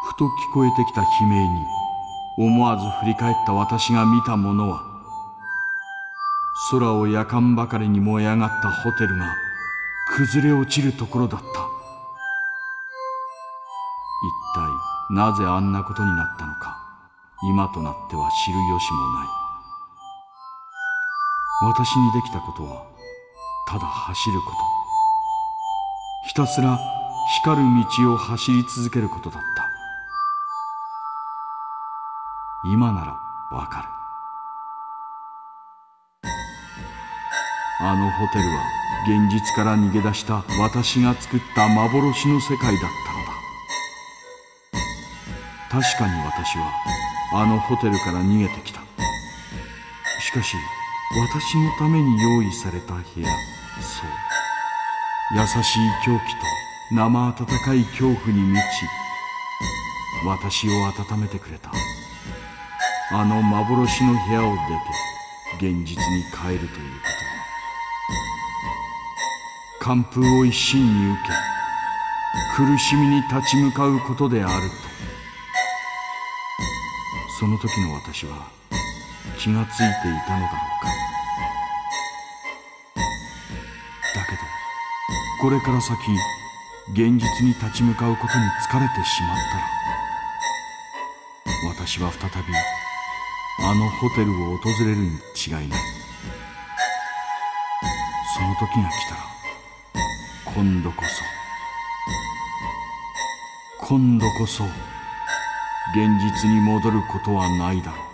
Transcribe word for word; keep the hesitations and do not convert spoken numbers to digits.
ふと聞こえてきた悲鳴に思わず振り返った私が見たものは、空を焼かんばかりに燃え上がったホテルが崩れ落ちるところだった。一体なぜあんなことになったのか、今となっては知る由もない。私にできたことはただ走ること、ひたすら光る道を走り続けることだった。今ならわかる。あのホテルは現実から逃げ出した私が作った幻の世界だったのだ。確かに私はあのホテルから逃げてきた。しかし私のために用意された部屋、そう、優しい狂気と生温かい恐怖に満ち、私を温めてくれた。あの幻の部屋を出て現実に帰るということは、寒風を一身に受け苦しみに立ち向かうことであると、その時の私は気がついていたのだろうか。だけどこれから先現実に立ち向かうことに疲れてしまったら、私は再びあのホテルを訪れるに違いない。その時が来たら、今度こそ今度こそ現実に戻ることはないだろう。